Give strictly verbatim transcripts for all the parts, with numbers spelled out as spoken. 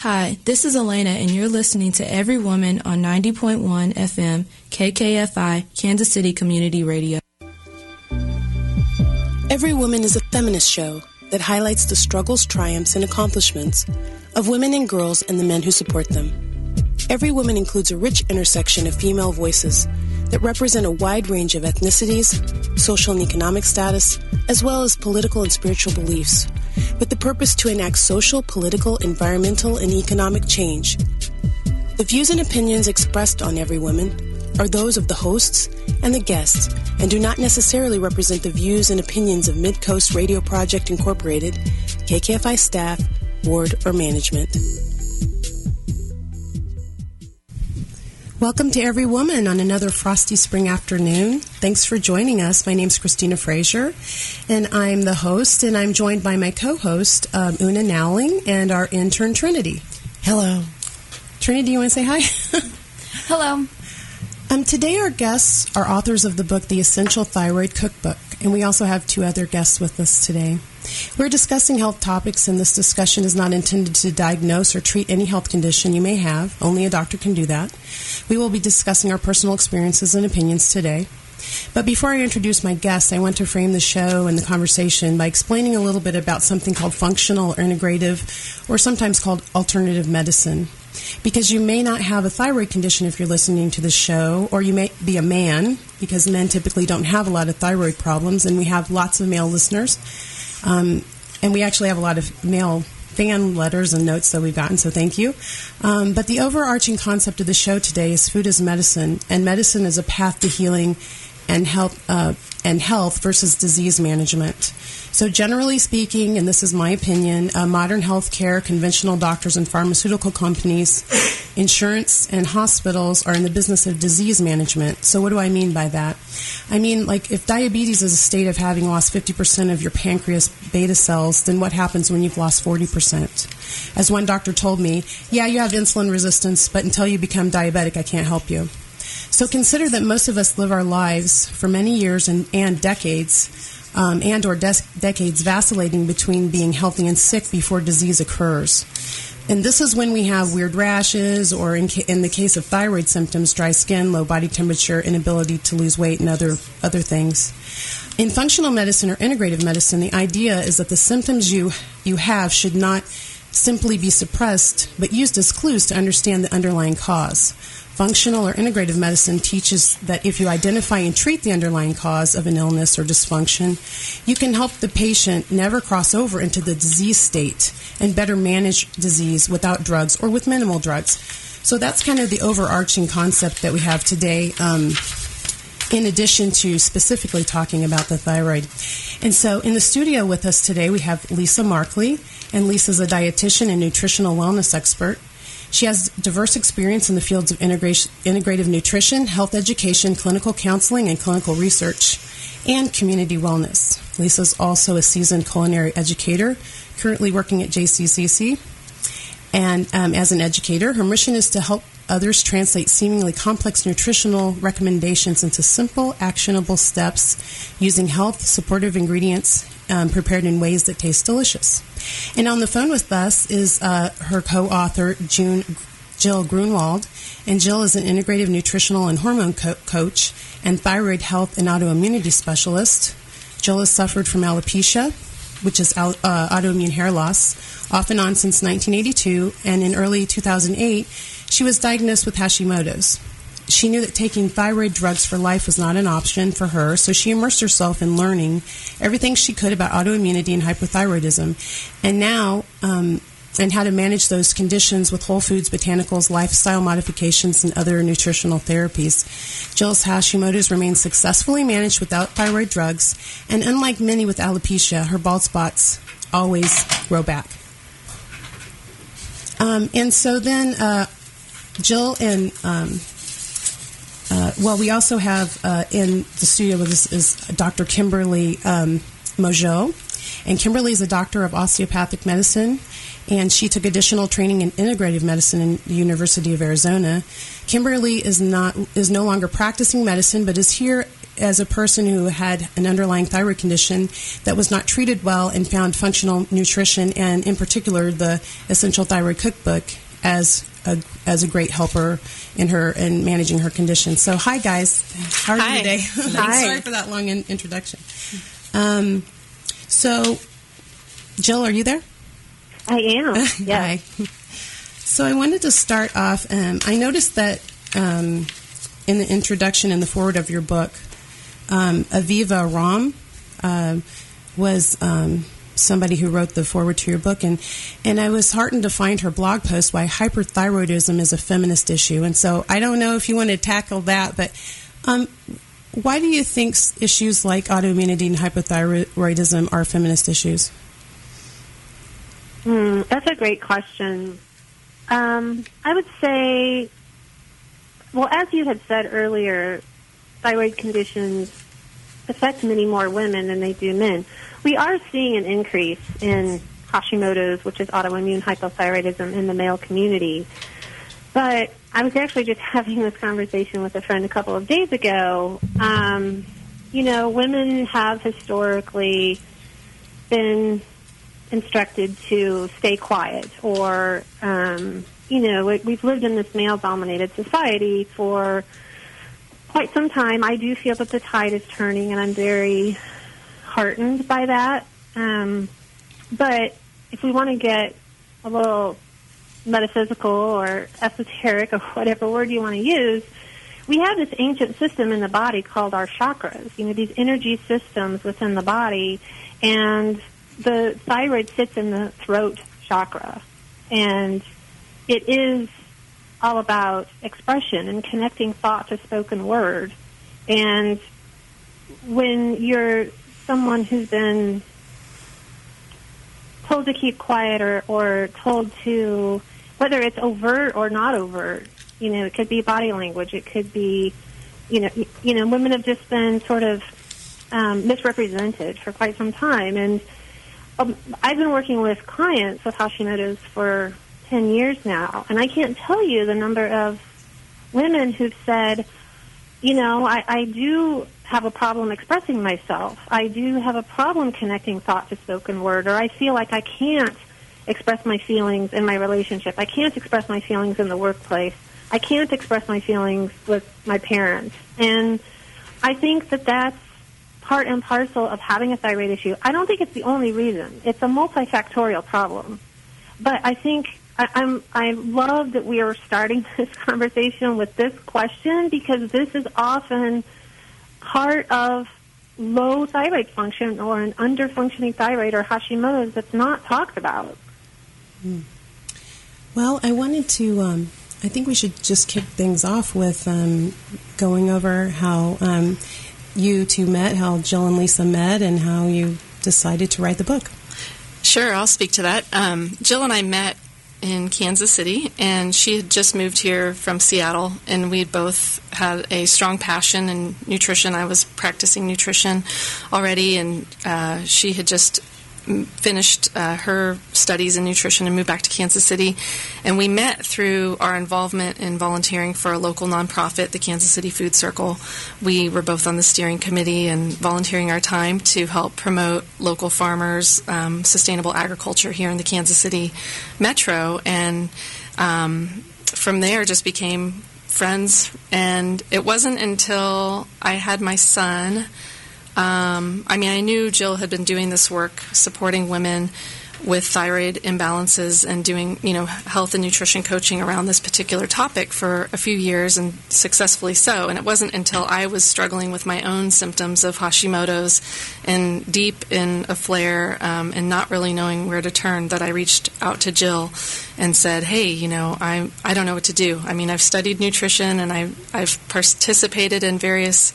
Hi, this is Elena, and you're listening to Every Woman on ninety point one F M, K K F I, Kansas City Community Radio. Every Woman is a feminist show that highlights the struggles, triumphs, and accomplishments of women and girls and the men who support them. Every Woman includes a rich intersection of female voices that represent a wide range of ethnicities, social and economic status, as well as political and spiritual beliefs, with the purpose to enact social, political, environmental, and economic change. The views and opinions expressed on Every Woman are those of the hosts and the guests and do not necessarily represent the views and opinions of Mid-Coast Radio Project Incorporated, K K F I staff, board, or management. Welcome to Every Woman on another frosty spring afternoon. Thanks for joining us. My name's Christina Frazier, and I'm the host, and I'm joined by my co-host, um, Una Nowling, and our intern, Trinity. Hello. Trinity, you want to say hi? Hello. Um, today our guests are authors of the book, The Essential Thyroid Cookbook, and we also have two other guests with us today. We're discussing health topics, and this discussion is not intended to diagnose or treat any health condition you may have. Only a doctor can do that. We will be discussing our personal experiences and opinions today. But before I introduce my guests, I want to frame the show and the conversation by explaining a little bit about something called functional or integrative, or sometimes called alternative medicine. Because you may not have a thyroid condition if you're listening to the show, or you may be a man, because men typically don't have a lot of thyroid problems, and we have lots of male listeners. Um, and we actually have a lot of male fan letters and notes that we've gotten, so thank you. Um, but the overarching concept of the show today is food as medicine, and medicine is a path to healing and health, uh, and health versus disease management. So generally speaking, and this is my opinion, uh, modern healthcare, conventional doctors and pharmaceutical companies, insurance, and hospitals are in the business of disease management. So what do I mean by that? I mean, like, if diabetes is a state of having lost fifty percent of your pancreas beta cells, then what happens when you've lost forty percent? As one doctor told me, yeah, you have insulin resistance, but until you become diabetic, I can't help you. So consider that most of us live our lives for many years and, and decades, um, and or des- decades vacillating between being healthy and sick before disease occurs. And this is when we have weird rashes, or in, ca- in the case of thyroid symptoms, dry skin, low body temperature, inability to lose weight, and other, other things. In functional medicine or integrative medicine, the idea is that the symptoms you, you have should not simply be suppressed, but used as clues to understand the underlying cause. Functional or integrative medicine teaches that if you identify and treat the underlying cause of an illness or dysfunction, you can help the patient never cross over into the disease state and better manage disease without drugs or with minimal drugs. So that's kind of the overarching concept that we have today, um, in addition to specifically talking about the thyroid. And so in the studio with us today, we have Lisa Markley, and Lisa's a dietitian and nutritional wellness expert. She has diverse experience in the fields of integration, integrative nutrition, health education, clinical counseling, and clinical research, and community wellness. Lisa's also a seasoned culinary educator, currently working at J C C C. And um, as an educator, her mission is to help others translate seemingly complex nutritional recommendations into simple, actionable steps using health, supportive ingredients, um, prepared in ways that taste delicious. And on the phone with us is uh, her co-author, June, Jill Grunwald. And Jill is an integrative nutritional and hormone co- coach and thyroid health and autoimmunity specialist. Jill has suffered from alopecia, which is uh, autoimmune hair loss, off and on since nineteen eighty-two, and in early two thousand eight, she was diagnosed with Hashimoto's. She knew that taking thyroid drugs for life was not an option for her, so she immersed herself in learning everything she could about autoimmunity and hypothyroidism, and now um, and how to manage those conditions with whole foods, botanicals, lifestyle modifications, and other nutritional therapies. Jill's Hashimoto's remains successfully managed without thyroid drugs, and unlike many with alopecia, her bald spots always grow back. Um, and so then uh, Jill and, um, uh, well, we also have uh, in the studio with us is Doctor Kimberly um, Mojo. And Kimberly is a doctor of osteopathic medicine, and she took additional training in integrative medicine in the University of Arizona. Kimberly is not is no longer practicing medicine, but is here as a person who had an underlying thyroid condition that was not treated well and found functional nutrition, and in particular the Essential Thyroid Cookbook, as a as a great helper in her in managing her condition. So, hi guys, how are hi. you today? Hi. Sorry for that long in- introduction. Um, so, Jill, are you there? I am. Yeah. Hi. So, I wanted to start off. Um, I noticed that um, in the introduction and the forward of your book, um, Aviva Romm uh, was. Um, somebody who wrote the foreword to your book, and, and I was heartened to find her blog post, Why Hyperthyroidism is a Feminist Issue. And so I don't know if you want to tackle that, but um, why do you think issues like autoimmunity and hypothyroidism are feminist issues? Mm, that's a great question. Um, I would say, well, as you had said earlier, thyroid conditions affect many more women than they do men. We are seeing an increase in Hashimoto's, which is autoimmune hypothyroidism, in the male community. But I was actually just having this conversation with a friend a couple of days ago. Um, you know, women have historically been instructed to stay quiet, or, um, you know, we've lived in this male-dominated society for quite some time. I do feel that the tide is turning, and I'm very heartened by that. Um, but if we want to get a little metaphysical or esoteric or whatever word you want to use, we have this ancient system in the body called our chakras, you know, these energy systems within the body, and the thyroid sits in the throat chakra. And it is all about expression and connecting thought to spoken word. And when you're someone who's been told to keep quiet, or, or told to, whether it's overt or not overt, you know, it could be body language, it could be, you know, you know, women have just been sort of um, misrepresented for quite some time. And um, I've been working with clients with Hashimoto's for ten years now, and I can't tell you the number of women who've said, you know, I, I do have a problem expressing myself. I do have a problem connecting thought to spoken word, or I feel like I can't express my feelings in my relationship. I can't express my feelings in the workplace. I can't express my feelings with my parents. And I think that that's part and parcel of having a thyroid issue. I don't think it's the only reason. It's a multifactorial problem. But I think I, I'm, I love that we are starting this conversation with this question, because this is often part of low thyroid function, or an under-functioning thyroid, or Hashimoto's, that's not talked about. Mm. Well, I wanted to, um, I think we should just kick things off with um, going over how um, you two met, how Jill and Lisa met, and how you decided to write the book. Sure, I'll speak to that. Um, Jill and I met in Kansas City, and she had just moved here from Seattle, and we both had a strong passion in nutrition. I was practicing nutrition already, and uh, she had just finished uh, her studies in nutrition and moved back to Kansas City. And we met through our involvement in volunteering for a local nonprofit, the Kansas City Food Circle. We were both on the steering committee and volunteering our time to help promote local farmers, um, sustainable agriculture here in the Kansas City metro. And um, from there just became friends. And it wasn't until I had my son, Um, I mean, I knew Jill had been doing this work supporting women with thyroid imbalances and doing, you know, health and nutrition coaching around this particular topic for a few years, and successfully so. And it wasn't until I was struggling with my own symptoms of Hashimoto's and deep in a flare um, and not really knowing where to turn that I reached out to Jill and said, hey, you know, I I don't know what to do. I mean, I've studied nutrition and I've, I've participated in various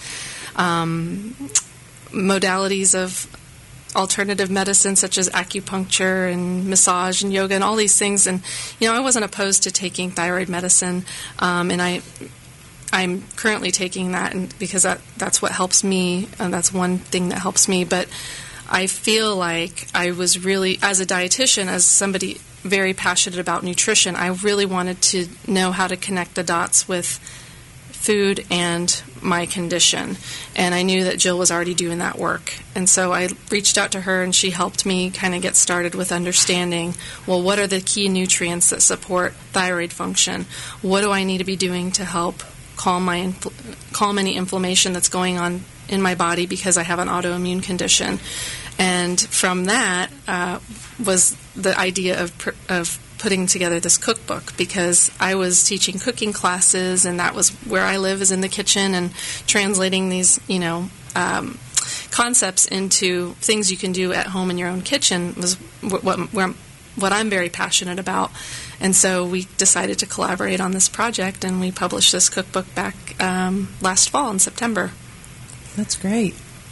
um modalities of alternative medicine, such as acupuncture and massage and yoga and all these things. And, you know, I wasn't opposed to taking thyroid medicine, um, and I, I'm currently taking that and because that, that's what helps me, and that's one thing that helps me. But I feel like I was really, as a dietitian, as somebody very passionate about nutrition, I really wanted to know how to connect the dots with food and my condition. And I knew that Jill was already doing that work. And so I reached out to her, and she helped me kind of get started with understanding, well, what are the key nutrients that support thyroid function? What do I need to be doing to help calm my infl- calm any inflammation that's going on in my body because I have an autoimmune condition? And from that uh, was the idea of pr- of putting together this cookbook, because I was teaching cooking classes, and that was where I live, is in the kitchen, and translating these, you know, um, concepts into things you can do at home in your own kitchen was what, what, where, what I'm very passionate about. And so we decided to collaborate on this project, and we published this cookbook back um, last fall in September. That's great.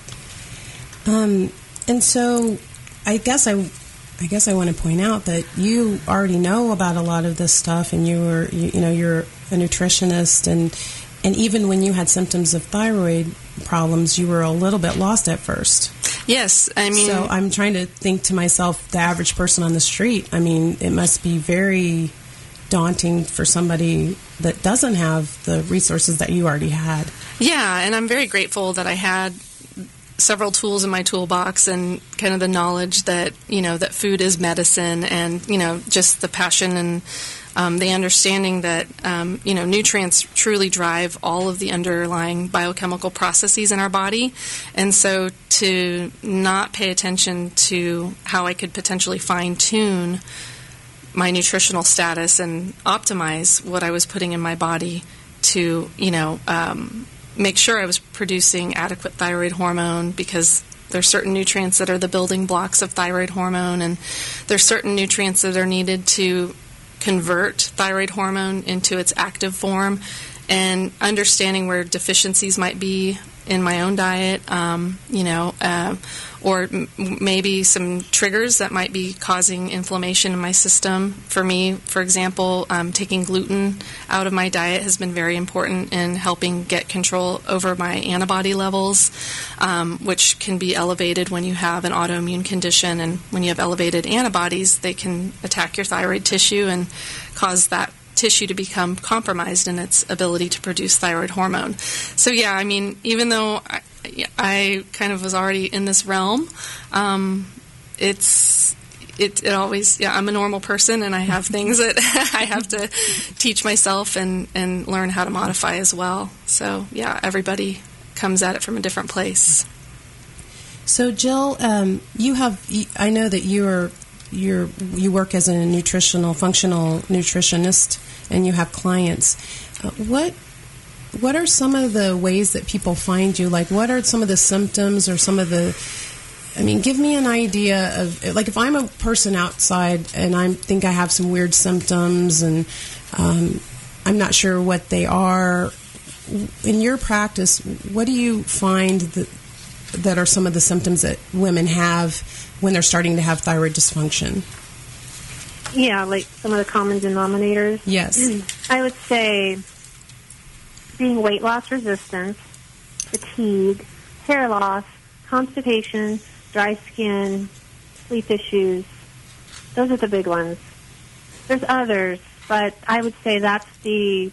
Um, and so I guess I I guess I want to point out that you already know about a lot of this stuff, and you were, you, you know, you're a nutritionist, and and even when you had symptoms of thyroid problems, you were a little bit lost at first. Yes, I mean... So I'm trying to think to myself, the average person on the street, I mean, it must be very daunting for somebody that doesn't have the resources that you already had. Yeah, and I'm very grateful that I had several tools in my toolbox, and kind of the knowledge that, you know, that food is medicine, and, you know, just the passion and um, the understanding that, um, you know, nutrients truly drive all of the underlying biochemical processes in our body. And so to not pay attention to how I could potentially fine-tune my nutritional status and optimize what I was putting in my body to, you know, um, make sure I was producing adequate thyroid hormone, because there's certain nutrients that are the building blocks of thyroid hormone, and there's certain nutrients that are needed to convert thyroid hormone into its active form, and understanding where deficiencies might be in my own diet, um, you know, uh, or m- maybe some triggers that might be causing inflammation in my system. For me, for example, um, taking gluten out of my diet has been very important in helping get control over my antibody levels, um, which can be elevated when you have an autoimmune condition. And when you have elevated antibodies, they can attack your thyroid tissue and cause that tissue to become compromised in its ability to produce thyroid hormone. So yeah, I mean, even though I, I kind of was already in this realm, um, it's it, it always, yeah, I'm a normal person, and I have things that I have to teach myself and, and learn how to modify as well. So yeah, everybody comes at it from a different place. So Jill, um, you have, I know that you are You're, you work as a nutritional, functional nutritionist, and you have clients. Uh, what what are some of the ways that people find you? Like, what are some of the symptoms or some of the, I mean, give me an idea of, like, if I'm a person outside and I think I have some weird symptoms and um, I'm not sure what they are, in your practice, what do you find that, that are some of the symptoms that women have when they're starting to have thyroid dysfunction? Yeah, like some of the common denominators. Yes. I would say being weight loss resistant, fatigue, hair loss, constipation, dry skin, sleep issues. Those are the big ones. There's others, but I would say that's the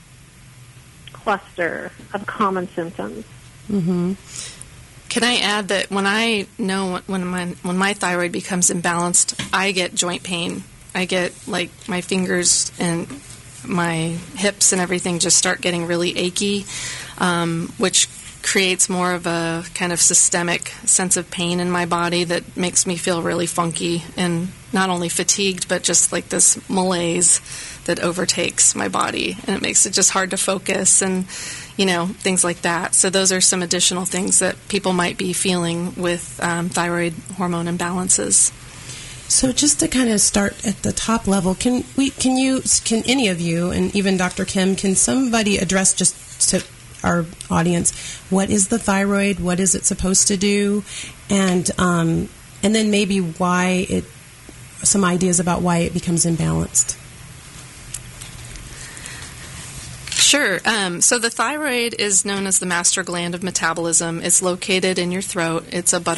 cluster of common symptoms. Mm-hmm. Can I add that when I know when my when my thyroid becomes imbalanced, I get joint pain. I get, like, my fingers and my hips and everything just start getting really achy, um, which creates more of a kind of systemic sense of pain in my body that makes me feel really funky and not only fatigued, but just like this malaise that overtakes my body, and it makes it just hard to focus and, you know, things like that. So those are some additional things that people might be feeling with um, thyroid hormone imbalances. So just to kind of start at the top level, can we, can you, can any of you, and even Doctor Kim, can somebody address just to our audience, what is the thyroid? What is it supposed to do? And um, and then maybe why it, some ideas about why it becomes imbalanced. Sure. Um, so the thyroid is known as the master gland of metabolism. It's located in your throat. It's a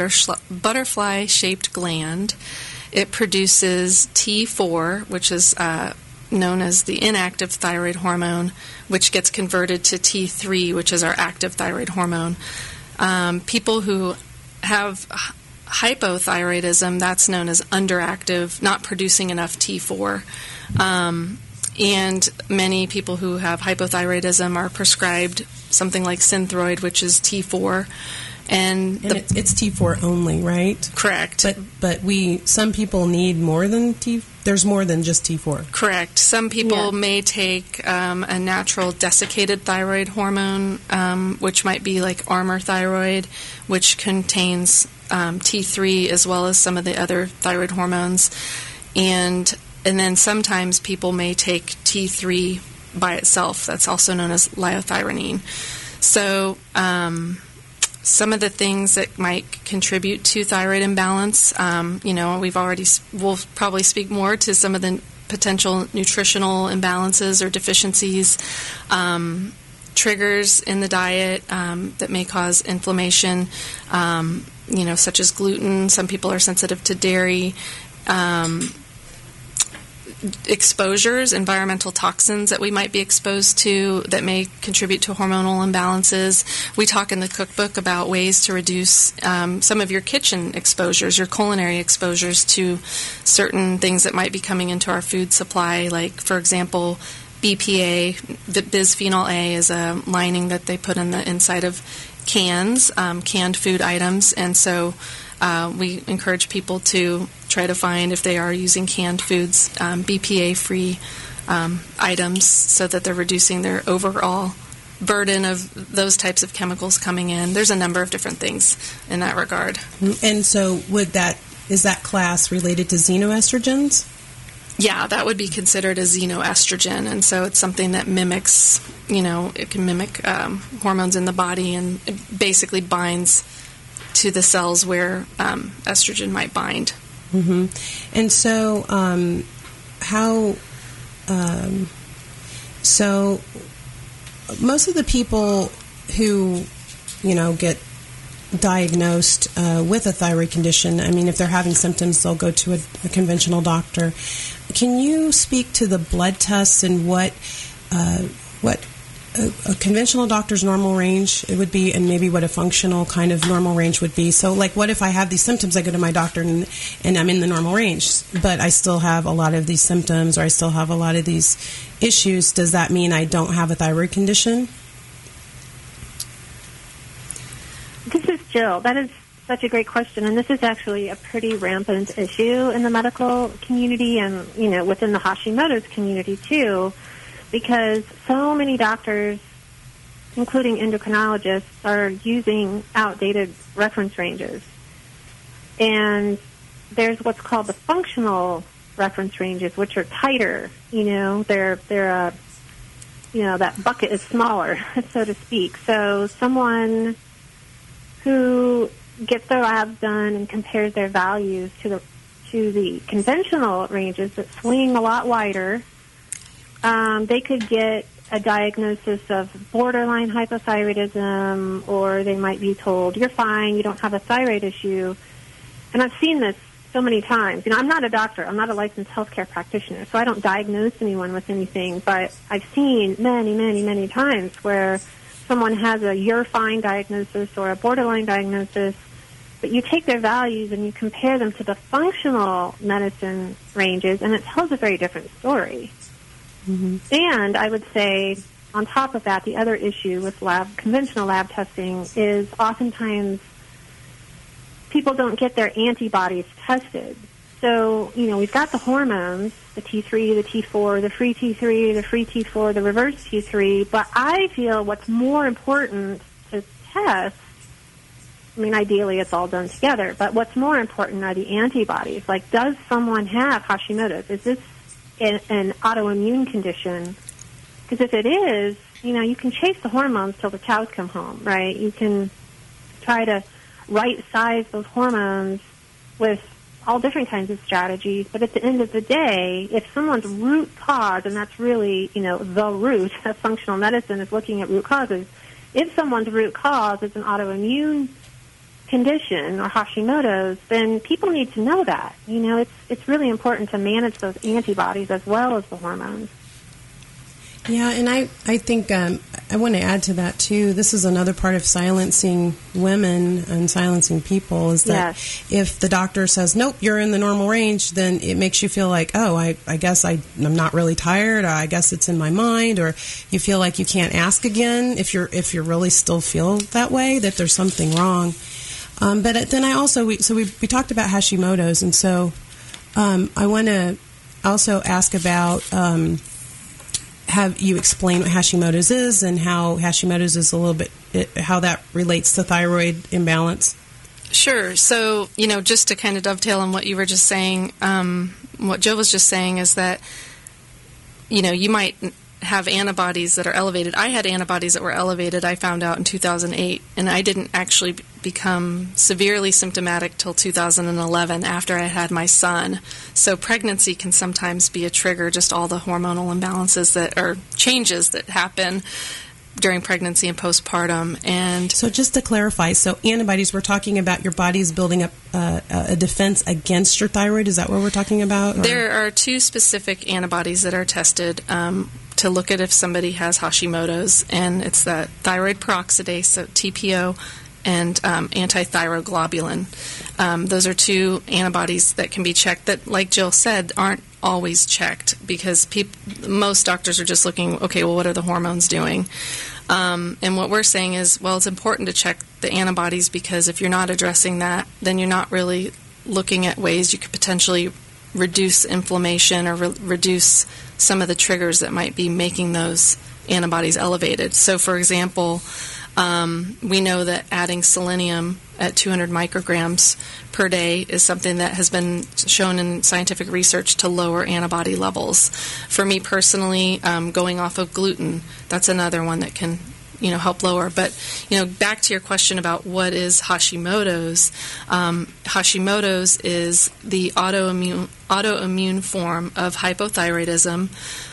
butterfly-shaped gland. It produces T four, which is uh, known as the inactive thyroid hormone, which gets converted to T three, which is our active thyroid hormone. Um, people who have hypothyroidism, that's known as underactive, not producing enough T four. Um, and many people who have hypothyroidism are prescribed something like Synthroid, which is T four. And, and the, it's, it's T four only, right? Correct. But but we some people need more than T. There's more than just T four. Correct. Some people Yeah. may take um, a natural desiccated thyroid hormone, um, which might be like Armour thyroid, which contains um, T three as well as some of the other thyroid hormones, and and then sometimes people may take T three by itself. That's also known as liothyronine. So. Um, Some of the things that might contribute to thyroid imbalance, um, you know, we've already, we'll probably speak more to some of the potential nutritional imbalances or deficiencies, um, triggers in the diet um, that may cause inflammation, um, you know, such as gluten. Some people are sensitive to dairy. Um, exposures, environmental toxins that we might be exposed to that may contribute to hormonal imbalances. We talk in the cookbook about ways to reduce um, some of your kitchen exposures, your culinary exposures to certain things that might be coming into our food supply, like, for example, B P A, bisphenol A, is a lining that they put in the inside of cans, um, canned food items, and so uh, we encourage people to try to find, if they are using canned foods, um, B P A-free um, items so that they're reducing their overall burden of those types of chemicals coming in. There's a number of different things in that regard. And so would that, is that class related to xenoestrogens? Yeah, that would be considered a xenoestrogen, and so it's something that mimics, you know, it can mimic um, hormones in the body, and it basically binds to the cells where um, estrogen might bind. Mm-hmm. And so, um, how, um, so most of the people who, you know, get diagnosed uh, with a thyroid condition, I mean, if they're having symptoms, they'll go to a, a conventional doctor. Can you speak to the blood tests and what, uh, what a, a conventional doctor's normal range it would be, and maybe what a functional kind of normal range would be? So, like, what if I have these symptoms, I go to my doctor and, and I'm in the normal range, but I still have a lot of these symptoms, or I still have a lot of these issues? Does that mean I don't have a thyroid condition? This is Jill. That is such a great question, and this is actually a pretty rampant issue in the medical community and, you know, within the Hashimoto's community too, because so many doctors, including endocrinologists, are using outdated reference ranges. And there's what's called the functional reference ranges, which are tighter. You know, they're they're a, you know, that bucket is smaller, so to speak. So someone who gets their labs done and compares their values to the to the conventional ranges that swing a lot wider, um, they could get a diagnosis of borderline hypothyroidism, or they might be told, you're fine, you don't have a thyroid issue. And I've seen this so many times. You know, I'm not a doctor. I'm not a licensed healthcare practitioner, so I don't diagnose anyone with anything. But I've seen many, many, many times where someone has a you're fine diagnosis or a borderline diagnosis, but you take their values and you compare them to the functional medicine ranges, and it tells a very different story. Mm-hmm. And I would say, on top of that, the other issue with lab conventional lab testing is oftentimes people don't get their antibodies tested. So, you know, we've got the hormones, the T three, the T four, the free T three, the free T four, the reverse T three, but I feel what's more important to test, I mean, ideally it's all done together, but what's more important are the antibodies. Like, does someone have Hashimoto's? Is this an, an autoimmune condition? Because if it is, you know, you can chase the hormones till the cows come home, right? You can try to right-size those hormones with all different kinds of strategies, but at the end of the day, if someone's root cause, and that's really, you know, the root of functional medicine is looking at root causes, if someone's root cause is an autoimmune condition or Hashimoto's, then people need to know that. You know, it's it's really important to manage those antibodies as well as the hormones. Yeah, and I, I think um, I want to add to that, too. This is another part of silencing women and silencing people is that yes. if the doctor says, nope, you're in the normal range, then it makes you feel like, oh, I, I guess I, I'm not really tired, or I guess it's in my mind, or you feel like you can't ask again if you're if you really still feel that way, that there's something wrong. Um, but then I also, we, so we, we talked about Hashimoto's, and so um, I want to also ask about... Um, have you explain what Hashimoto's is and how Hashimoto's is a little bit, it, how that relates to thyroid imbalance? Sure. So, you know, just to kind of dovetail on what you were just saying, um, what Jill was just saying is that, you know, you might have antibodies that are elevated. I had antibodies that were elevated, I found out in two thousand eight, and I didn't actually become severely symptomatic till two thousand eleven after I had my son. So pregnancy can sometimes be a trigger, just all the hormonal imbalances that or changes that happen during pregnancy and postpartum. And so just to clarify, so antibodies, we're talking about your body's building up uh, a defense against your thyroid. Is that what we're talking about? Or? There are two specific antibodies that are tested um, to look at if somebody has Hashimoto's, and it's the thyroid peroxidase, so T P O, and um, antithyroglobulin. Um, those are two antibodies that can be checked that, like Jill said, aren't always checked because peop- most doctors are just looking, okay, well, what are the hormones doing? Um, and what we're saying is, well, it's important to check the antibodies because if you're not addressing that, then you're not really looking at ways you could potentially reduce inflammation or re- reduce some of the triggers that might be making those antibodies elevated. So, for example, um, we know that adding selenium at two hundred micrograms per day is something that has been shown in scientific research to lower antibody levels. For me personally, um, going off of gluten, that's another one that can, you know, help lower. But, you know, back to your question about what is Hashimoto's. Um, Hashimoto's is the autoimmune autoimmune form of hypothyroidism.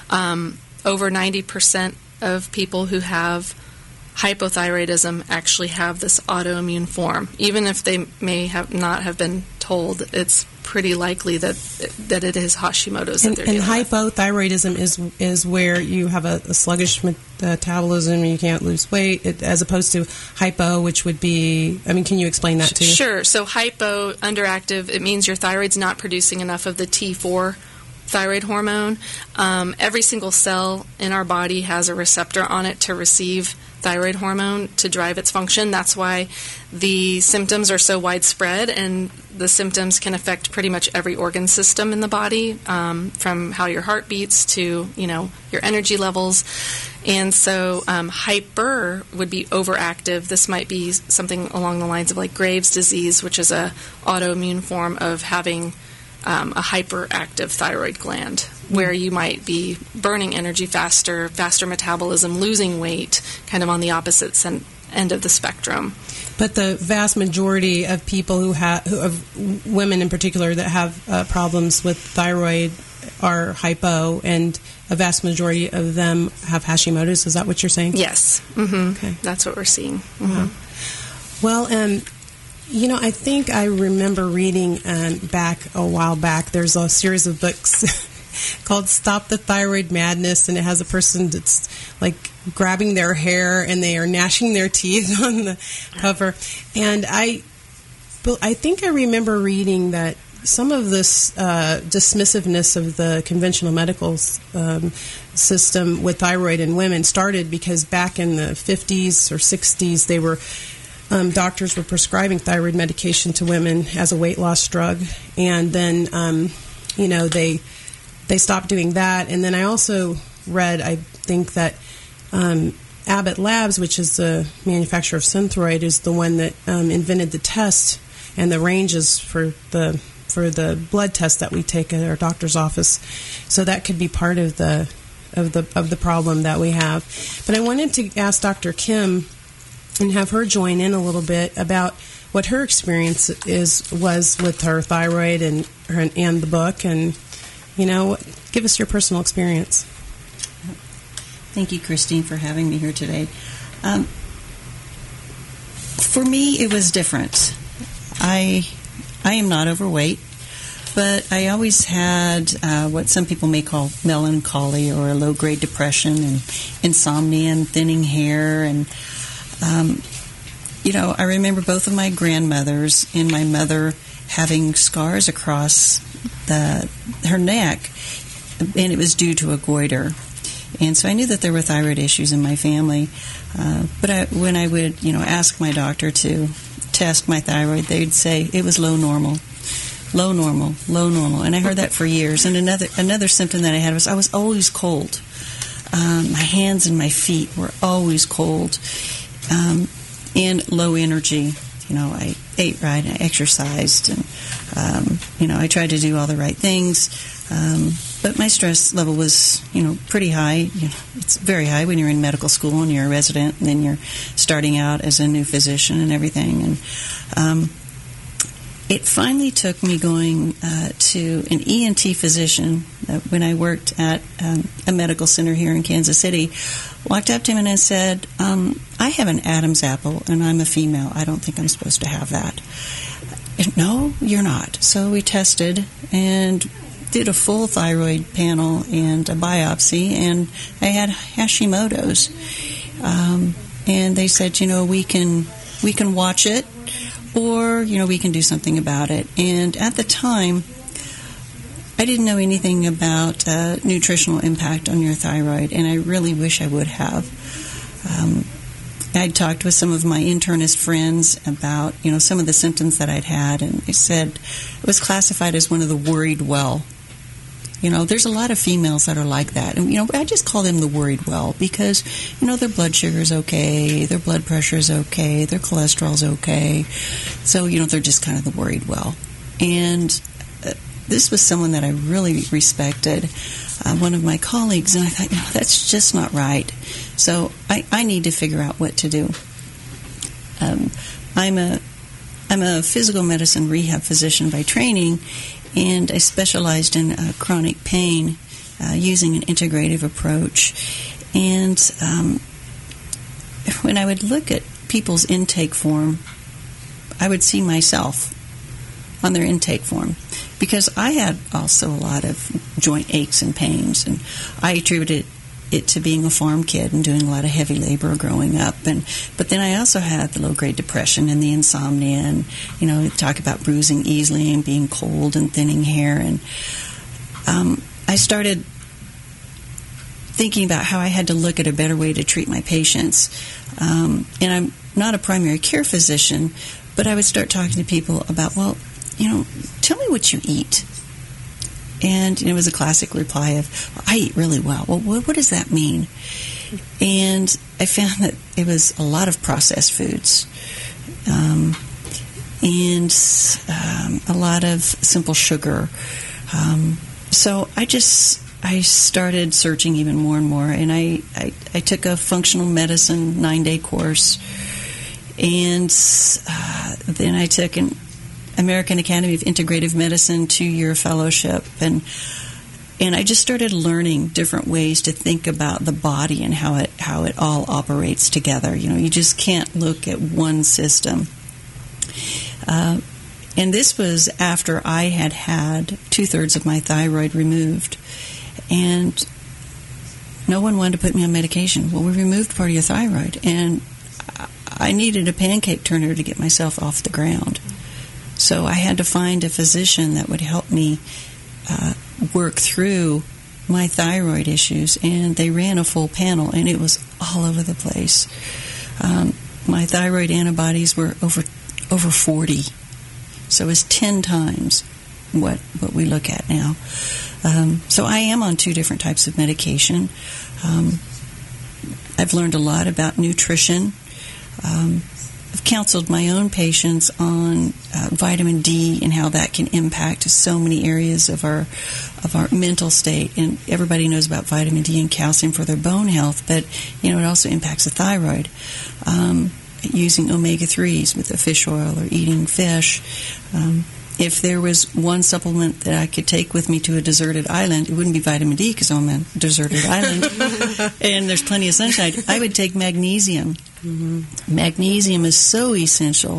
Um, over ninety percent of people who have hypothyroidism actually have this autoimmune form. Even if they may have not have been told, it's pretty likely that that it is Hashimoto's that and, they're and dealing hypothyroidism with. is is where you have a, a sluggish metabolism and you can't lose weight, it, as opposed to hypo, which would be, I mean, can you explain that too? Sure. So hypo, underactive, it means your thyroid's not producing enough of the T four thyroid hormone. Um, every single cell in our body has a receptor on it to receive thyroid hormone to drive its function. That's why the symptoms are so widespread, and the symptoms can affect pretty much every organ system in the body, um, from how your heart beats to, you know, your energy levels. And so um, hyper would be overactive. This might be something along the lines of like Graves' disease, which is a autoimmune form of having um, a hyperactive thyroid gland, where you might be burning energy faster, faster metabolism, losing weight, kind of on the opposite sen- end of the spectrum. But the vast majority of people who have, who, of women in particular, that have uh, problems with thyroid are hypo, and a vast majority of them have Hashimoto's. Is that what you're saying? Yes. Mm-hmm. Okay. That's what we're seeing. Mm-hmm. Wow. Well, um, you know, I think I remember reading um, back a while back, there's a series of books called Stop the Thyroid Madness, and it has a person that's like grabbing their hair and they are gnashing their teeth on the cover. And I, I think I remember reading that some of this uh, dismissiveness of the conventional medical um, system with thyroid in women started because back in the fifties or sixties, they were um, doctors were prescribing thyroid medication to women as a weight loss drug, and then um, you know they they stopped doing that. And then I also read, I think that um, Abbott Labs, which is the manufacturer of Synthroid, is the one that um, invented the test and the ranges for the for the blood test that we take at our doctor's office. So that could be part of the of the of the problem that we have. But I wanted to ask Doctor Kim and have her join in a little bit about what her experience is was with her thyroid and her, and the book, and you know, give us your personal experience. Thank you, Christine, for having me here today. Um, for me, it was different. I I am not overweight, but I always had uh, what some people may call melancholy or a low-grade depression and insomnia and thinning hair. And, um, you know, I remember both of my grandmothers and my mother having scars across the her neck, and it was due to a goiter. And so I knew that there were thyroid issues in my family. Uh, but I, when I would, you know, ask my doctor to test my thyroid, they'd say it was low normal. Low normal, low normal, and I heard that for years. And another another symptom that I had was I was always cold. Um, my hands and my feet were always cold, um, and low energy. You know, I ate right, I exercised, and um, you know, I tried to do all the right things. Um, but my stress level was, you know, pretty high. You know, it's very high when you're in medical school and you're a resident, and then you're starting out as a new physician and everything. And um, It finally took me going uh, to an E N T physician uh, when I worked at um, a medical center here in Kansas City. Walked up to him and I said, um, I have an Adam's apple and I'm a female. I don't think I'm supposed to have that. And, no, you're not. So we tested and did a full thyroid panel and a biopsy, and I had Hashimoto's. Um, and they said, you know, we can we can watch it, or, you know, we can do something about it. And at the time, I didn't know anything about uh, nutritional impact on your thyroid, and I really wish I would have. Um, I'd talked with some of my internist friends about, you know, some of the symptoms that I'd had, and they said it was classified as one of the worried well. You know, there's a lot of females that are like that. And, you know, I just call them the worried well because, you know, their blood sugar's okay, their blood pressure's okay, their cholesterol's okay. So, you know, they're just kind of the worried well. And uh, this was someone that I really respected, uh, one of my colleagues, and I thought, you know, that's just not right. So I, I need to figure out what to do. Um, I'm a I'm a physical medicine rehab physician by training, and I specialized in uh, chronic pain uh, using an integrative approach. And um, when I would look at people's intake form, I would see myself on their intake form because I had also a lot of joint aches and pains, and I attributed it to being a farm kid and doing a lot of heavy labor growing up. And but then I also had the low-grade depression and the insomnia, and, you know, talk about bruising easily and being cold and thinning hair. And um, I started thinking about how I had to look at a better way to treat my patients. Um, and I'm not a primary care physician, but I would start talking to people about, well, you know, tell me what you eat. And it was a classic reply of, well, I eat really well. Well, what, what does that mean? And I found that it was a lot of processed foods um, and um, a lot of simple sugar. Um, so I just, I started searching even more and more. And I, I, I took a functional medicine nine-day course. And uh, then I took an American Academy of Integrative Medicine two-year fellowship, and and I just started learning different ways to think about the body and how it how it all operates together. You know, you just can't look at one system. Uh, and this was after I had had two-thirds of my thyroid removed, and no one wanted to put me on medication. Well, we removed part of your thyroid, and I needed a pancake turner to get myself off the ground. So I had to find a physician that would help me uh, work through my thyroid issues, and they ran a full panel, and it was all over the place. Um, my thyroid antibodies were over over forty, so it was ten times what what we look at now. Um, so I am on two different types of medication. Um, I've learned a lot about nutrition. Um, I've counseled my own patients on uh, vitamin D and how that can impact so many areas of our of our mental state. And everybody knows about vitamin D and calcium for their bone health, but, you know, it also impacts the thyroid. Um, using omega threes with the fish oil or eating fish. Um, if there was one supplement that I could take with me to a deserted island, it wouldn't be vitamin D because I'm on a deserted island and there's plenty of sunshine. I would take magnesium. Mm-hmm. Magnesium is so essential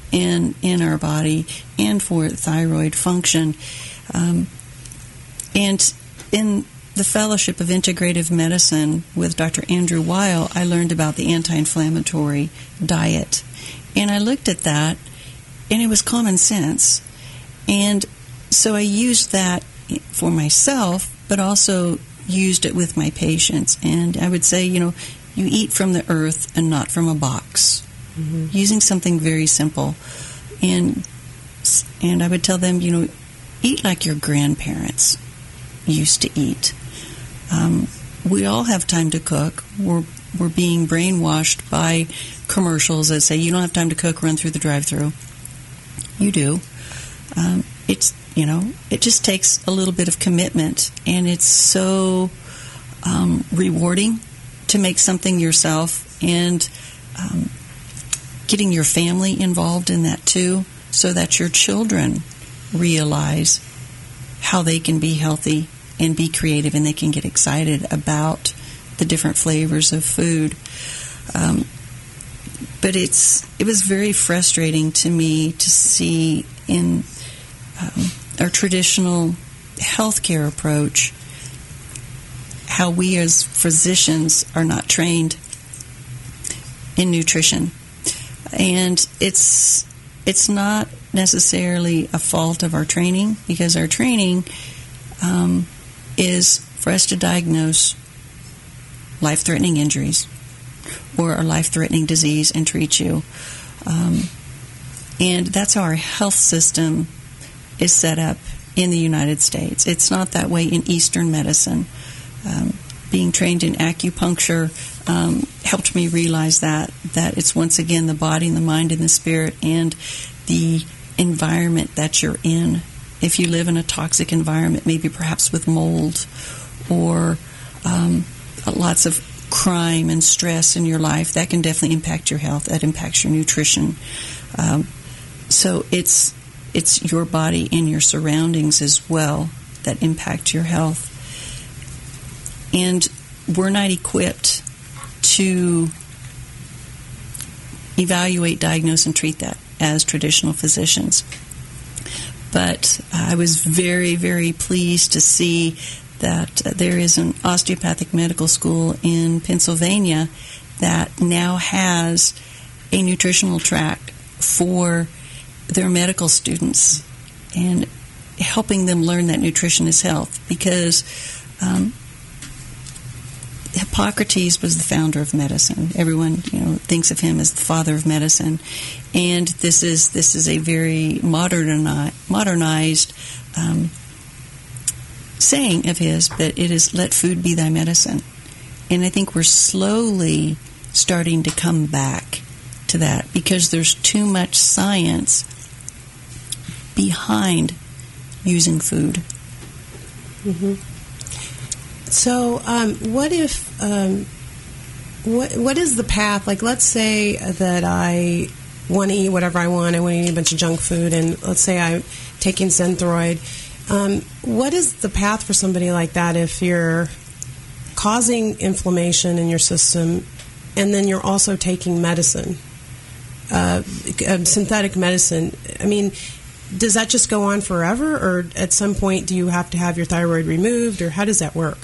in in our body and for thyroid function. Um, and in the Fellowship of Integrative Medicine with Doctor Andrew Weil, I learned about the anti-inflammatory diet. And I looked at that, and it was common sense. And so I used that for myself, but also used it with my patients. And I would say, you know, you eat from the earth and not from a box. Mm-hmm. Using something very simple. And and I would tell them, you know, eat like your grandparents used to eat. Um, we all have time to cook. We're we're being brainwashed by commercials that say you don't have time to cook, run through the drive-thru. You do. Um, it's, you know, it just takes a little bit of commitment, and it's so um, rewarding to make something yourself, and um, getting your family involved in that too, so that your children realize how they can be healthy and be creative, and they can get excited about the different flavors of food. Um, but it's it was very frustrating to me to see in um, our traditional healthcare approach how we as physicians are not trained in nutrition. And it's it's not necessarily a fault of our training, because our training um, is for us to diagnose life-threatening injuries or a life-threatening disease and treat you. Um, and that's how our health system is set up in the United States. It's not that way in Eastern medicine. Um, being trained in acupuncture um, helped me realize that, that it's once again the body and the mind and the spirit and the environment that you're in. If you live in a toxic environment, maybe perhaps with mold or um, lots of crime and stress in your life, that can definitely impact your health. That impacts your nutrition. Um, so it's it's your body and your surroundings as well that impact your health. And we're not equipped to evaluate, diagnose, and treat that as traditional physicians. But I was very, very pleased to see that there is an osteopathic medical school in Pennsylvania that now has a nutritional track for their medical students and helping them learn that nutrition is health. Because um, Hippocrates was the founder of medicine. Everyone, you know, thinks of him as the father of medicine, and this is this is a very moderni- modernized um, saying of his. But it is, "Let food be thy medicine," and I think we're slowly starting to come back to that because there's too much science behind using food. Mm-hmm. So, um, what if, um, what what is the path? Like, let's say that I want to eat whatever I want. I want to eat a bunch of junk food, and let's say I'm taking Synthroid. Um, what is the path for somebody like that if you're causing inflammation in your system, and then you're also taking medicine, uh, synthetic medicine? I mean, does that just go on forever, or at some point do you have to have your thyroid removed, or how does that work?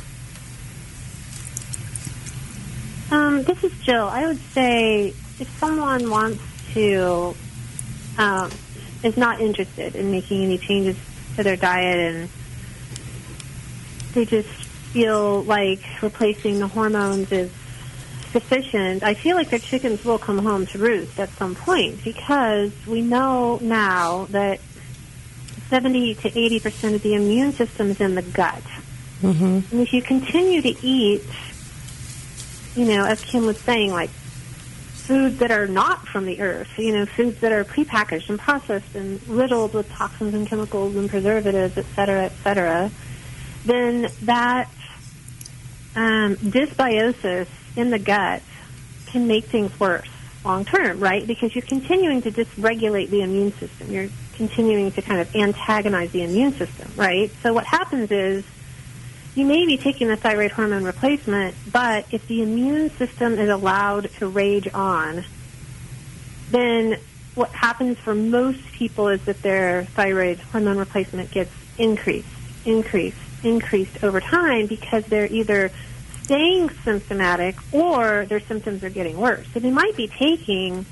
Um, this is Jill. I would say if someone wants to, um, is not interested in making any changes to their diet, and they just feel like replacing the hormones is sufficient, I feel like their chickens will come home to roost at some point, because we know now that seventy to eighty percent of the immune system is in the gut. Mm-hmm. And if you continue to eat, you know, as Kim was saying, like foods that are not from the earth, you know, foods that are prepackaged and processed and riddled with toxins and chemicals and preservatives, et cetera, et cetera, then that um, dysbiosis in the gut can make things worse long term, right? Because you're continuing to dysregulate the immune system. You're continuing to kind of antagonize the immune system, right? So what happens is you may be taking the thyroid hormone replacement, but if the immune system is allowed to rage on, then what happens for most people is that their thyroid hormone replacement gets increased, increased, increased over time because they're either staying symptomatic or their symptoms are getting worse. So they might be taking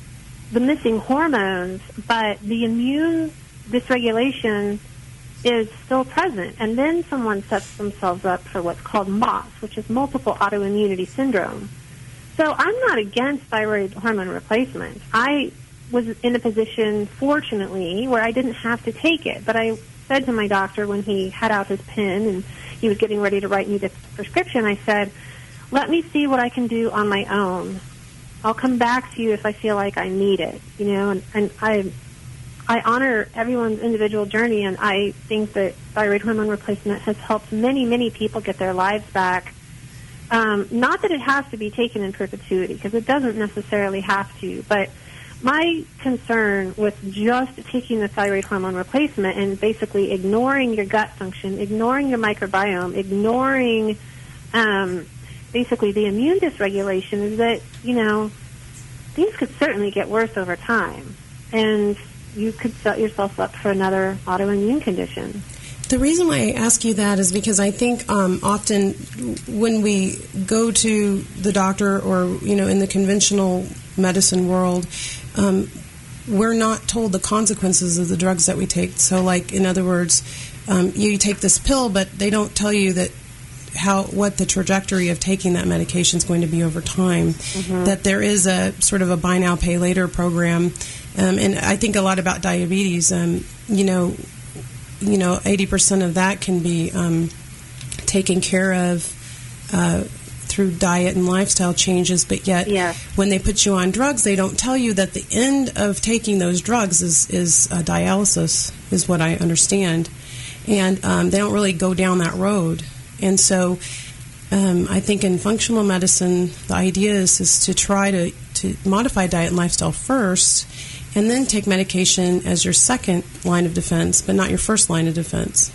the missing hormones, but the immune dysregulation is still present. And then someone sets themselves up for what's called M O S, which is multiple autoimmunity syndrome. So I'm not against thyroid hormone replacement. I was in a position, fortunately, where I didn't have to take it. But I said to my doctor when he had out his pen and he was getting ready to write me the prescription, I said, let me see what I can do on my own. I'll come back to you if I feel like I need it, you know, and, and I I honor everyone's individual journey, and I think that thyroid hormone replacement has helped many, many people get their lives back. Um, not that it has to be taken in perpetuity, because it doesn't necessarily have to, but my concern with just taking the thyroid hormone replacement and basically ignoring your gut function, ignoring your microbiome, ignoring um, basically the immune dysregulation is that, you know, things could certainly get worse over time. And you could set yourself up for another autoimmune condition. The reason why I ask you that is because I think um, often when we go to the doctor or, you know, in the conventional medicine world, um, we're not told the consequences of the drugs that we take. So, like, in other words, um, you take this pill, but they don't tell you that how what the trajectory of taking that medication is going to be over time. Mm-hmm. That there is a sort of a buy now, pay later program. Um, and I think a lot about diabetes. Um, you know, you know, eighty percent of that can be um, taken care of uh, through diet and lifestyle changes. But yet, yeah. when they put you on drugs, they don't tell you that the end of taking those drugs is is uh, dialysis, is what I understand, and um, they don't really go down that road. And so, um, I think in functional medicine, the idea is is to try to to modify diet and lifestyle first, and then take medication as your second line of defense, but not your first line of defense.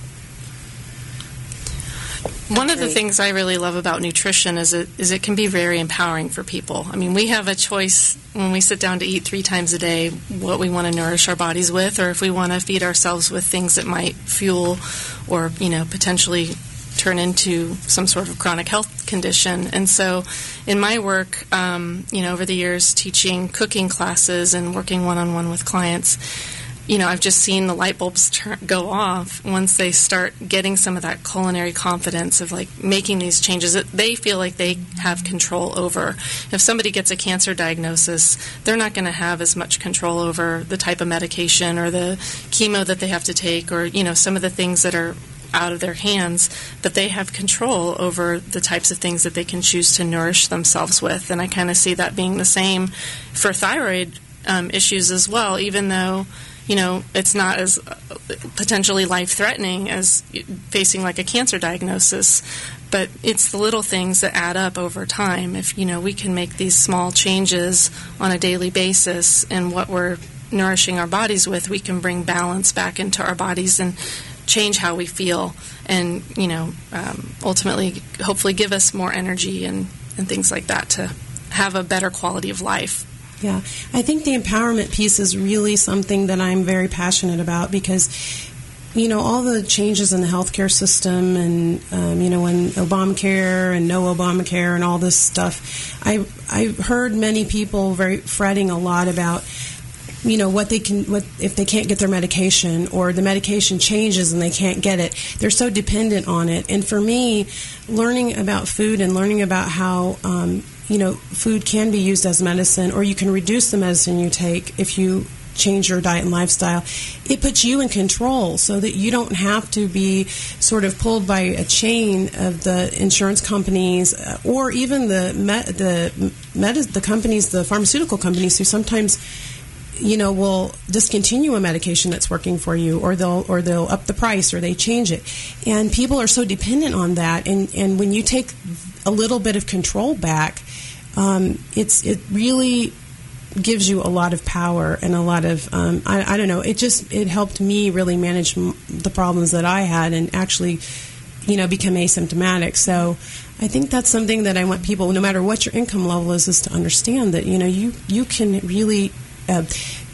One of the things I really love about nutrition is it is it can be very empowering for people. I mean, we have a choice when we sit down to eat three times a day what we want to nourish our bodies with, or if we want to feed ourselves with things that might fuel or, you know, potentially turn into some sort of chronic health condition. And so in my work, um, you know, over the years teaching cooking classes and working one-on-one with clients, you know, I've just seen the light bulbs turn, go off once they start getting some of that culinary confidence of, like, making these changes that they feel like they have control over. If somebody gets a cancer diagnosis, they're not going to have as much control over the type of medication or the chemo that they have to take, or, you know, some of the things that are out of their hands, but they have control over the types of things that they can choose to nourish themselves with. And I kind of see that being the same for thyroid um, issues as well, even though, you know, it's not as potentially life-threatening as facing like a cancer diagnosis, but it's the little things that add up over time. If, you know, we can make these small changes on a daily basis in what we're nourishing our bodies with, we can bring balance back into our bodies and change how we feel, and, you know, um, ultimately, hopefully give us more energy and, and things like that to have a better quality of life. Yeah, I think the empowerment piece is really something that I'm very passionate about, because, you know, all the changes in the healthcare system and, um, you know, when Obamacare and no Obamacare and all this stuff, I, I've heard many people very fretting a lot about, you know, what they can, what if they can't get their medication, or the medication changes and they can't get it. They're so dependent on it. And for me, learning about food and learning about how, um, you know, food can be used as medicine, or you can reduce the medicine you take if you change your diet and lifestyle, it puts you in control so that you don't have to be sort of pulled by a chain of the insurance companies, uh, or even the me- the med- the companies, the pharmaceutical companies, who sometimes, you know, will discontinue a medication that's working for you, or they'll or they'll up the price, or they change it. And people are so dependent on that. And, and when you take a little bit of control back, um, it's it really gives you a lot of power and a lot of, um, I, I don't know, it just, it helped me really manage m- the problems that I had and actually, you know, become asymptomatic. So I think that's something that I want people, no matter what your income level is, is to understand that, you know, you, you can really Uh,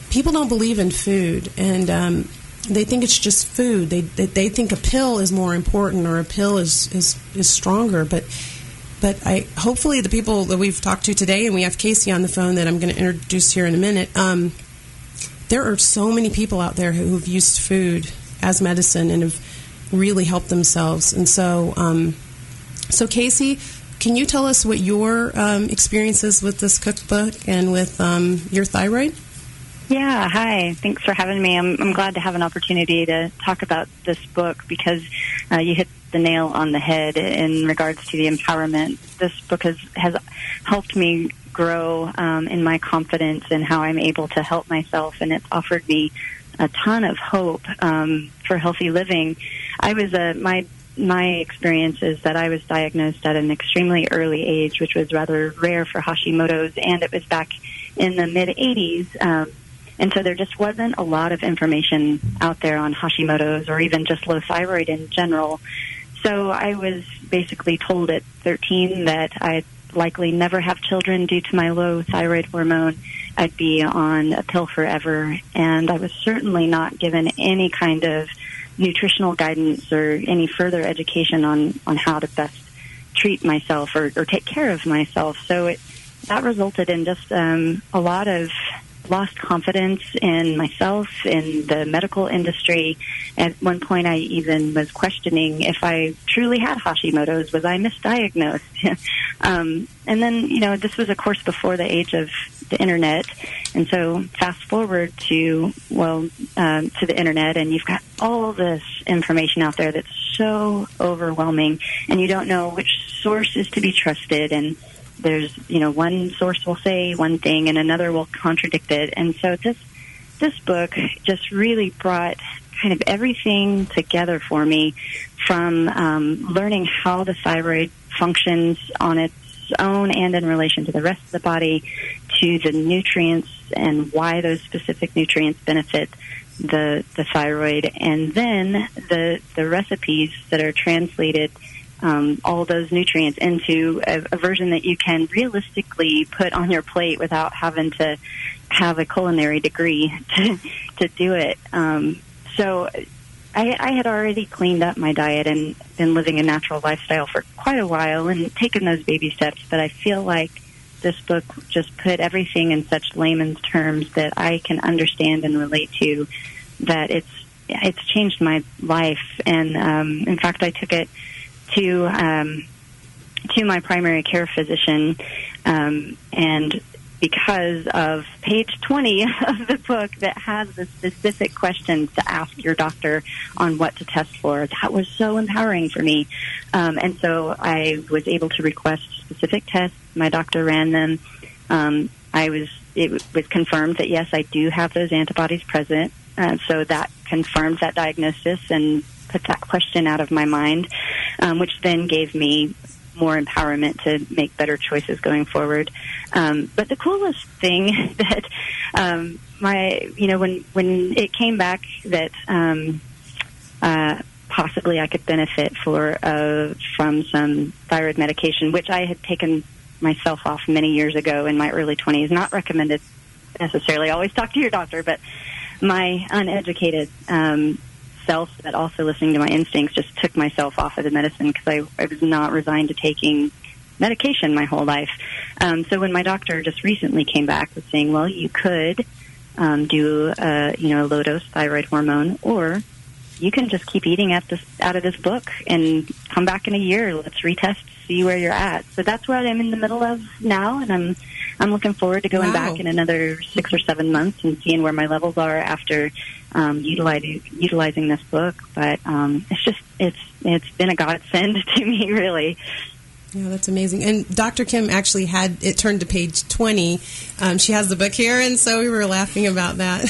people don't believe in food, and um, they think it's just food. They, they they think a pill is more important or a pill is is, is stronger. But but I hopefully the people that we've talked to today, and we have Casey on the phone that I'm going to introduce here in a minute. Um, there are so many people out there who have used food as medicine and have really helped themselves. And so, um, so Casey, can you tell us what your um, experience is with this cookbook and with um, your thyroid? Yeah, hi. Thanks for having me. I'm, I'm glad to have an opportunity to talk about this book because uh, you hit the nail on the head in regards to the empowerment. This book has, has helped me grow um, in my confidence in how I'm able to help myself, and it's offered me a ton of hope um, for healthy living. I was a my my experience is that I was diagnosed at an extremely early age, which was rather rare for Hashimoto's, and it was back in the mid eighties. Um, and so there just wasn't a lot of information out there on Hashimoto's or even just low thyroid in general. So I was basically told at thirteen that I'd likely never have children due to my low thyroid hormone. I'd be on a pill forever, and I was certainly not given any kind of nutritional guidance or any further education on, on how to best treat myself or, or take care of myself. So it, that resulted in just um, a lot of lost confidence in myself, in the medical industry. At one point, I even was questioning if I truly had Hashimoto's. Was I misdiagnosed? um, and then, you know, this was, of course, before the age of the internet. And so fast forward to, well, um, to the internet, and you've got all this information out there that's so overwhelming, and you don't know which source is to be trusted. And there's, you know, one source will say one thing and another will contradict it. And so this this book just really brought kind of everything together for me, from um, learning how the thyroid functions on its own and in relation to the rest of the body, to the nutrients and why those specific nutrients benefit the the thyroid, and then the the recipes that are translated Um, all those nutrients into a, a version that you can realistically put on your plate without having to have a culinary degree to, to do it. Um, so I, I had already cleaned up my diet and been living a natural lifestyle for quite a while and taken those baby steps, but I feel like this book just put everything in such layman's terms that I can understand and relate to, that it's it's changed my life. And um, in fact, I took it to um, to my primary care physician, um, and because of page twenty of the book that has the specific questions to ask your doctor on what to test for, that was so empowering for me. Um, and so I was able to request specific tests. My doctor ran them. Um, I was it was confirmed that yes, I do have those antibodies present. Uh, so that confirmed that diagnosis and put that question out of my mind, um, which then gave me more empowerment to make better choices going forward. Um, but the coolest thing that um, my, you know, when when it came back that um, uh, possibly I could benefit for uh, from some thyroid medication, which I had taken myself off many years ago in my early twenties, not recommended necessarily. Always talk to your doctor, but my uneducated um, self, but also listening to my instincts, just took myself off of the medicine because I, I was not resigned to taking medication my whole life. Um, so when my doctor just recently came back with saying, well, you could um, do uh, you know, low-dose thyroid hormone, or you can just keep eating at this, out of this book and come back in a year. Let's retest, see where you're at. So that's what I'm in the middle of now, and I'm I'm looking forward to going wow. back in another six or seven months and seeing where my levels are after um, utilizing utilizing this book. But um, it's just it's it's been a godsend to me, really. Yeah, that's amazing. And Doctor Kim actually had it turned to page twenty. Um, she has the book here, and so we were laughing about that.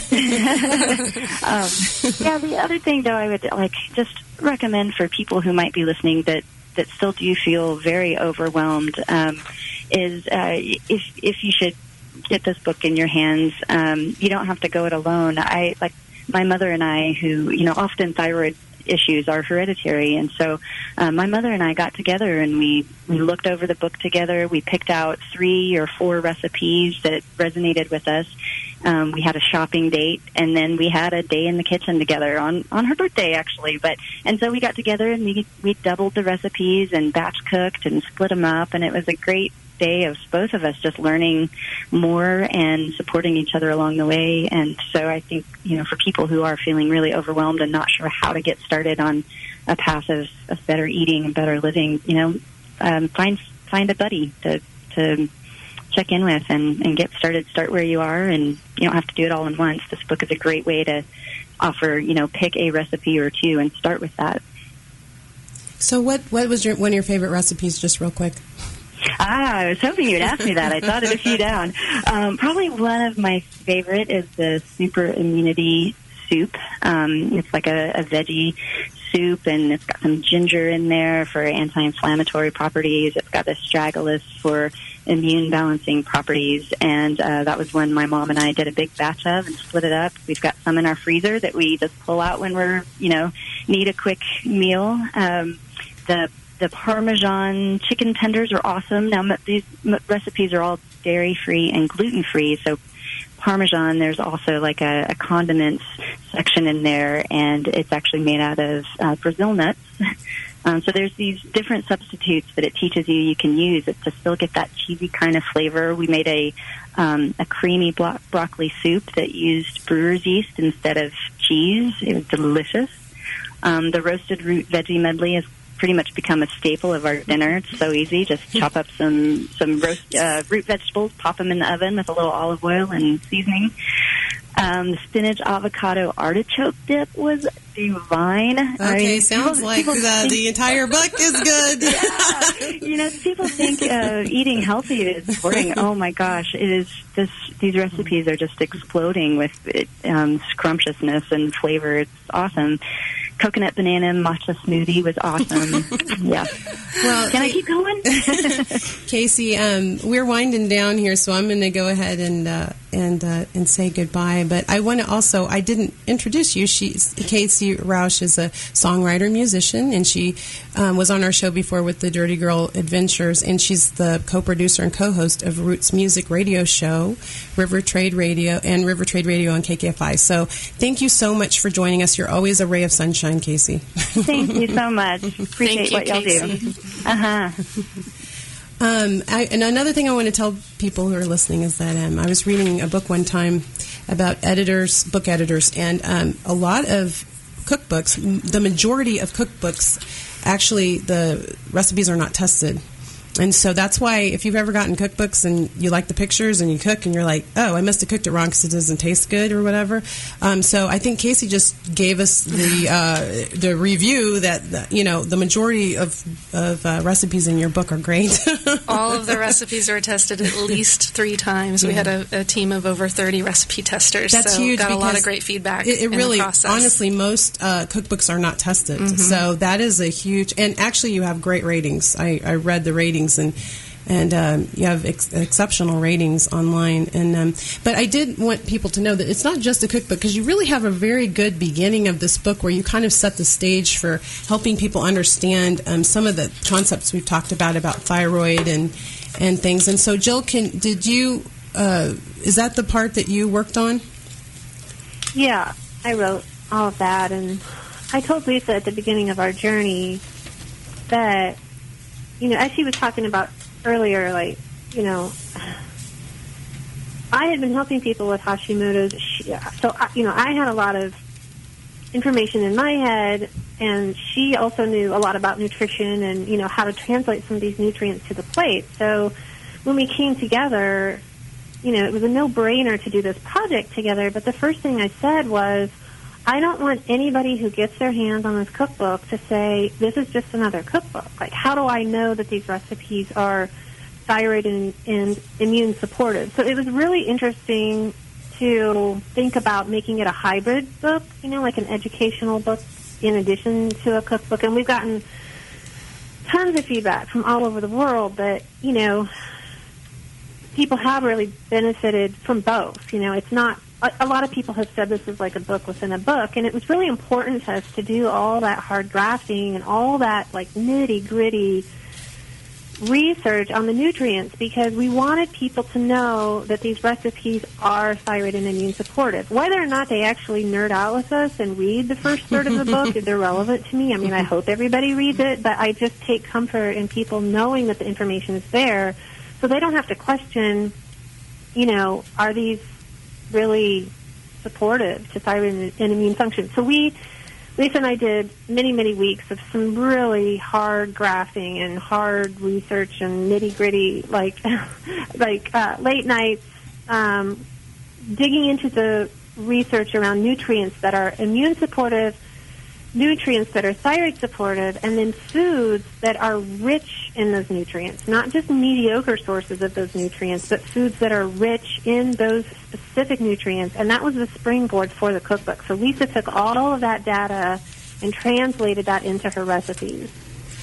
um, yeah, the other thing, though, I would like just recommend for people who might be listening that, that still do feel very overwhelmed um, is uh, if if you should get this book in your hands, um, you don't have to go it alone. I like my mother and I, who you know, often thyroid issues are hereditary, and so uh, my mother and I got together and we we looked over the book together. We picked out three or four recipes that resonated with us, Um, we had a shopping date, and then we had a day in the kitchen together on, on her birthday, actually. But and so we got together and we we doubled the recipes and batch cooked and split them up, and it was a great day of both of us just learning more and supporting each other along the way. And so I think, you know, for people who are feeling really overwhelmed and not sure how to get started on a path of, of better eating and better living, you know, um, find find a buddy to to check in with and, and get started. Start where you are, and you don't have to do it all at once. This book is a great way to offer, you know, pick a recipe or two and start with that. So what, what was your, one of your favorite recipes, just real quick? Ah, I was hoping you'd ask me that. I jotted a few down. Um, probably one of my favorite is the Super Immunity soup. Um, it's like a, a veggie soup, and it's got some ginger in there for anti-inflammatory properties. It's got astragalus for immune balancing properties, and uh, that was one my mom and I did a big batch of and split it up. We've got some in our freezer that we just pull out when we're, you know, need a quick meal. Um, the The Parmesan chicken tenders are awesome. Now, these recipes are all dairy-free and gluten-free, so Parmesan, there's also like a, a condiments section in there, and it's actually made out of uh, Brazil nuts. um, so there's these different substitutes that it teaches you you can use it to still get that cheesy kind of flavor. We made a um, a creamy bro- broccoli soup that used brewer's yeast instead of cheese. It was delicious. Um, the roasted root veggie medley is pretty much become a staple of our dinner. It's so easy. Just chop up some some roast uh, root vegetables, pop them in the oven with a little olive oil and seasoning. Um, the spinach avocado artichoke dip was divine. Okay, I mean, sounds people, like people the, think, the entire book is good. Yeah, you know, people think uh, eating healthy is boring. Oh my gosh, it is. This these recipes are just exploding with um, scrumptiousness and flavor. It's awesome. Coconut banana matcha smoothie was awesome. Yeah. Well, can I keep going? Casey, um, we're winding down here, so I'm going to go ahead and uh, and uh, and say goodbye. But I want to also, I didn't introduce you. She's Casey Rausch is a songwriter, musician, and she um, was on our show before with the Dirty Girl Adventures, and she's the co-producer and co-host of Roots Music Radio Show, River Trade Radio, and River Trade Radio on K K F I. So thank you so much for joining us. You're always a ray of sunshine, Casey. Thank you so much. Appreciate you, what y'all Casey. do. Uh-huh. Um, I, and another thing I want to tell people who are listening is that um, I was reading a book one time about editors, book editors, and um, a lot of cookbooks, the majority of cookbooks, actually the recipes are not tested. And so that's why if you've ever gotten cookbooks and you like the pictures and you cook and you're like, oh, I must have cooked it wrong because it doesn't taste good or whatever. Um, so I think Casey just gave us the uh, the review that, you know, the majority of, of uh, recipes in your book are great. All of the recipes are tested at least three times. We had a, a team of over thirty recipe testers. That's so huge. Got a lot because of great feedback. It, it in really, the process. honestly, most uh, cookbooks are not tested. Mm-hmm. So that is a huge, and actually you have great ratings. I, I read the ratings and and um, you have ex- exceptional ratings online. And um, but I did want people to know that it's not just a cookbook, because you really have a very good beginning of this book where you kind of set the stage for helping people understand um, some of the concepts we've talked about about thyroid and and things. And so, Jill, can did you uh, is that the part that you worked on? Yeah, I wrote all of that, and I told Lisa at the beginning of our journey that, you know, as she was talking about earlier, like, you know, I had been helping people with Hashimoto's, so, you know, I had a lot of information in my head, and she also knew a lot about nutrition and, you know, how to translate some of these nutrients to the plate. So when we came together, you know, it was a no-brainer to do this project together, but the first thing I said was, I don't want anybody who gets their hands on this cookbook to say, this is just another cookbook. Like, how do I know that these recipes are thyroid and, and immune supportive? So it was really interesting to think about making it a hybrid book, you know, like an educational book in addition to a cookbook. And we've gotten tons of feedback from all over the world that, you know, people have really benefited from both. You know, it's not, a, a lot of people have said this is like a book within a book, and it was really important to us to do all that hard drafting and all that, like, nitty-gritty research on the nutrients because we wanted people to know that these recipes are thyroid and immune supportive. Whether or not they actually nerd out with us and read the first third of the book is irrelevant to me. I mean, I hope everybody reads it, but I just take comfort in people knowing that the information is there so they don't have to question, you know, are these really supportive to thyroid and immune function. So we... Lisa and I did many, many weeks of some really hard grafting and hard research and nitty-gritty, like like uh, late nights, um, digging into the research around nutrients that are immune-supportive, nutrients that are thyroid-supportive, and then foods that are rich in those nutrients, not just mediocre sources of those nutrients, but foods that are rich in those specific nutrients, and that was the springboard for the cookbook. So Lisa took all of that data and translated that into her recipes.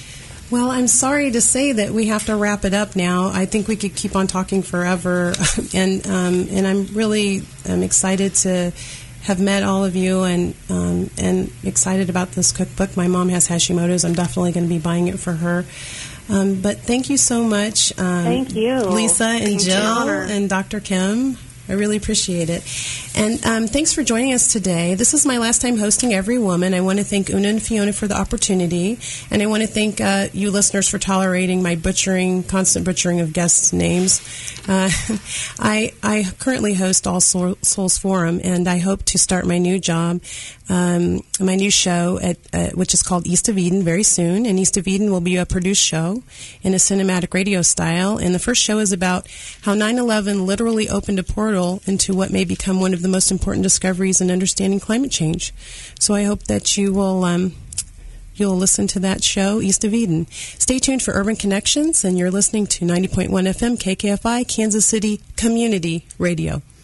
Well, I'm sorry to say that we have to wrap it up now. I think we could keep on talking forever, and um, and I'm really I'm excited to have met all of you and um, and excited about this cookbook. My mom has Hashimoto's. I'm definitely going to be buying it for her. Um, but thank you so much. Um, thank you. Lisa and thank Jill and Doctor Kim. I really appreciate it. And um, thanks for joining us today. This is my last time hosting Every Woman. I want to thank Una and Fiona for the opportunity. And I want to thank uh, you listeners for tolerating my butchering, constant butchering of guests' names. Uh, I, I currently host All Souls Forum, and I hope to start my new job, um, my new show, at uh, which is called East of Eden, very soon. And East of Eden will be a produced show in a cinematic radio style. And the first show is about how nine eleven literally opened a portal into what may become one of the most important discoveries in understanding climate change. So I hope that you will um, you'll listen to that show, East of Eden. Stay tuned for Urban Connections, and you're listening to ninety point one F M K K F I, Kansas City Community Radio.